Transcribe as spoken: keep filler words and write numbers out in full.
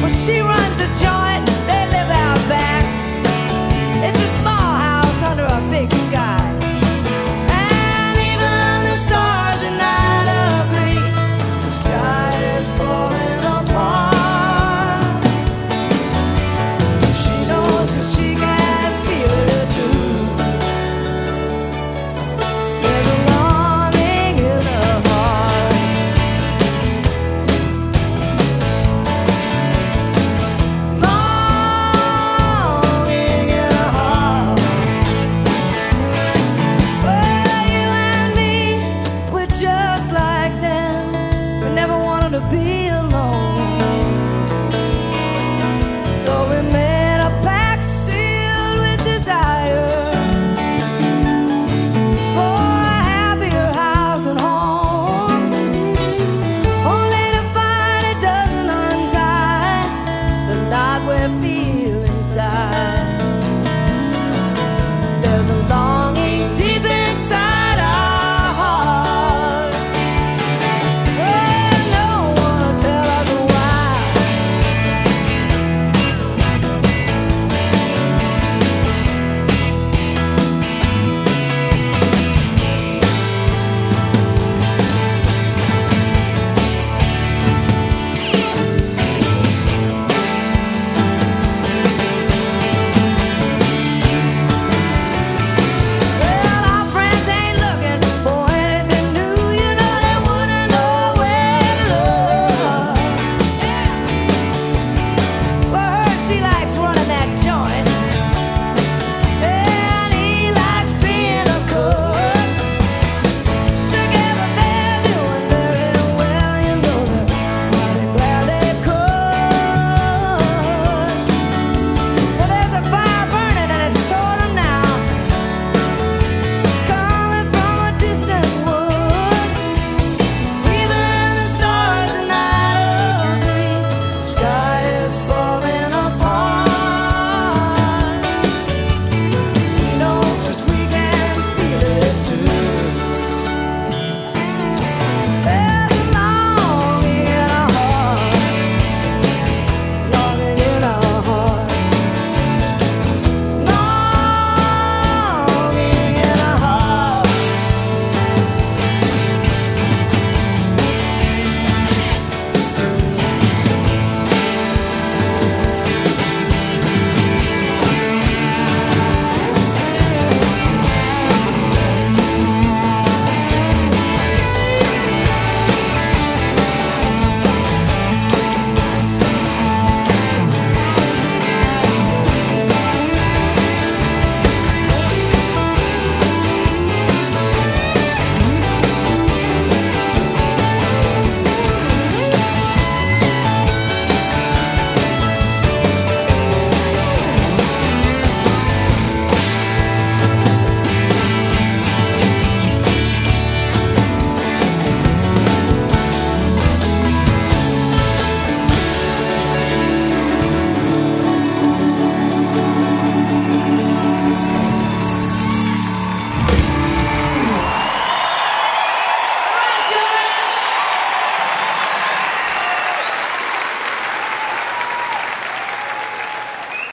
She runs the joint, they live out back. It's a small house under a big sky. And even the stars at night agree the sky is falling apart. She knows 'cause she can feel it too. There's a longing in her heart. Longing in her heart. Well, you and me, we're just like them. We never wanted to be alone. So we made a pact sealed with desire for a happier house and home. Only to find it doesn't untie the knot we're feeling.